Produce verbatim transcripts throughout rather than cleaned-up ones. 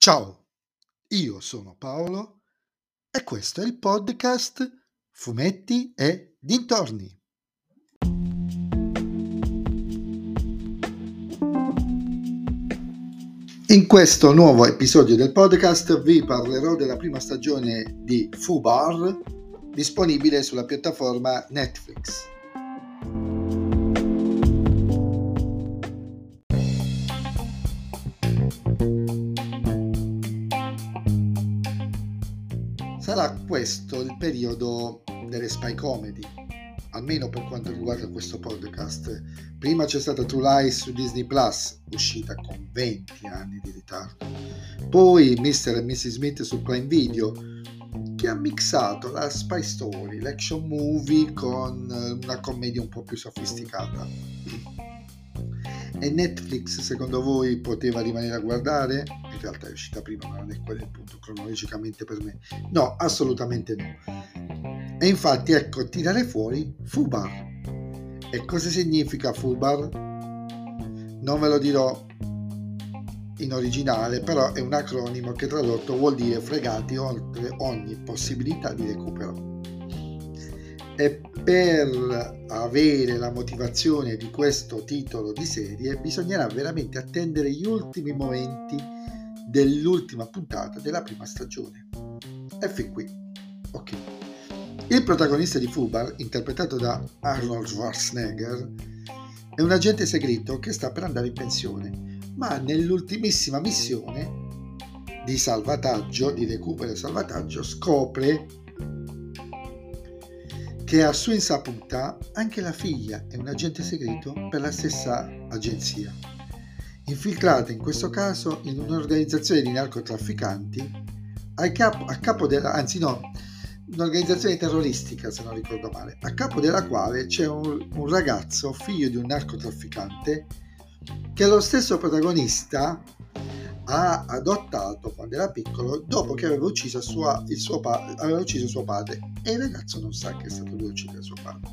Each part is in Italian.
Ciao, io sono Paolo e questo è il podcast Fumetti e Dintorni. In questo nuovo episodio del podcast vi parlerò della prima stagione di Fubar, disponibile sulla piattaforma Netflix. Sarà questo il periodo delle spy comedy, almeno per quanto riguarda questo podcast. Prima c'è stata True Lies su Disney Plus, uscita con venti anni di ritardo. Poi mister e missus Smith su Prime Video, che ha mixato la spy story, l'action movie con una commedia un po' più sofisticata. E Netflix, secondo voi, poteva rimanere a guardare? In realtà è uscita prima, ma non è quello il punto cronologicamente per me. No, assolutamente no. E infatti ecco tirare fuori Fubar. E cosa significa Fubar? Non ve lo dirò in originale, però è un acronimo che tradotto vuol dire fregati oltre ogni possibilità di recupero. E per avere la motivazione di questo titolo di serie bisognerà veramente attendere gli ultimi momenti dell'ultima puntata della prima stagione. E fin qui, ok. Il protagonista di Fubar, interpretato da Arnold Schwarzenegger, è un agente segreto che sta per andare in pensione, ma nell'ultimissima missione di salvataggio, di recupero e salvataggio, scopre che a sua insaputa anche la figlia è un agente segreto per la stessa agenzia, infiltrata in questo caso in un'organizzazione di narcotrafficanti a capo, a capo della, anzi no, un'organizzazione terroristica se non ricordo male, a capo della quale c'è un, un ragazzo figlio di un narcotrafficante che lo stesso protagonista ha adottato quando era piccolo dopo che aveva ucciso, sua, il suo, pa- aveva ucciso suo padre, e il ragazzo non sa che è stato lui a uccidere suo padre.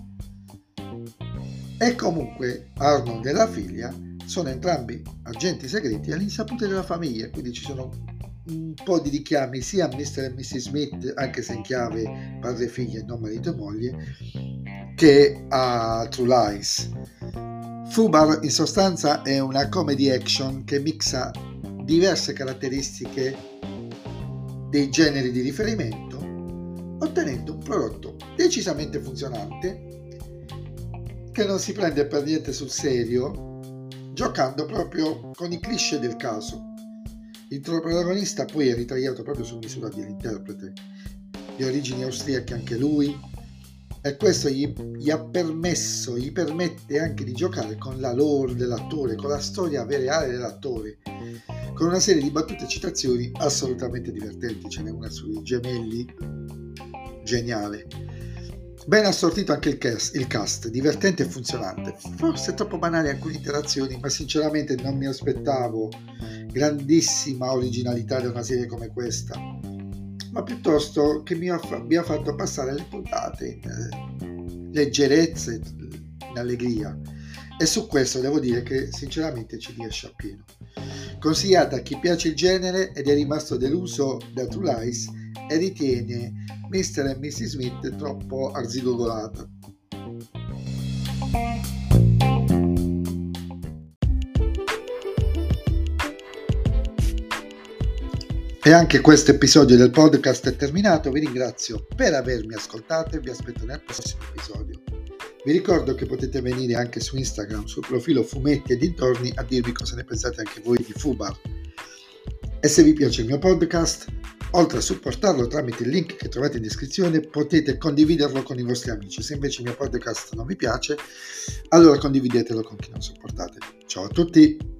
E comunque Arnold e la figlia sono entrambi agenti segreti all'insaputa della famiglia, quindi ci sono un po' di richiami sia a mister e missus Smith, anche se in chiave padre e figlia e non marito e moglie, che a True Lies. Fubar in sostanza è una comedy action che mixa diverse caratteristiche dei generi di riferimento, ottenendo un prodotto decisamente funzionante che non si prende per niente sul serio, giocando proprio con i cliché del caso. Il protagonista poi è ritagliato proprio su misura dell'interprete, di origini austriache anche lui, e questo gli, gli ha permesso, gli permette anche di giocare con la lore dell'attore, con la storia reale dell'attore, con una serie di battute e citazioni assolutamente divertenti. Ce n'è una sui gemelli, geniale. Ben assortito anche il cast, il cast, divertente e funzionante. Forse troppo banali alcune interazioni, ma sinceramente non mi aspettavo grandissima originalità da una serie come questa, ma piuttosto che mi abbia fatto passare le puntate in eh, leggerezza e in allegria. E su questo devo dire che sinceramente ci riesce appieno. Consigliata a chi piace il genere ed è rimasto deluso da True Lies e ritiene mister e missus Smith troppo arzigogolata. E anche questo episodio del podcast è terminato. Vi ringrazio per avermi ascoltato e vi aspetto nel prossimo episodio. Vi ricordo che potete venire anche su Instagram, sul profilo Fumetti e Dintorni, a dirvi cosa ne pensate anche voi di Fubar. E se vi piace il mio podcast, oltre a supportarlo tramite il link che trovate in descrizione, potete condividerlo con i vostri amici. Se invece il mio podcast non vi piace, allora condividetelo con chi non sopportate. Ciao a tutti!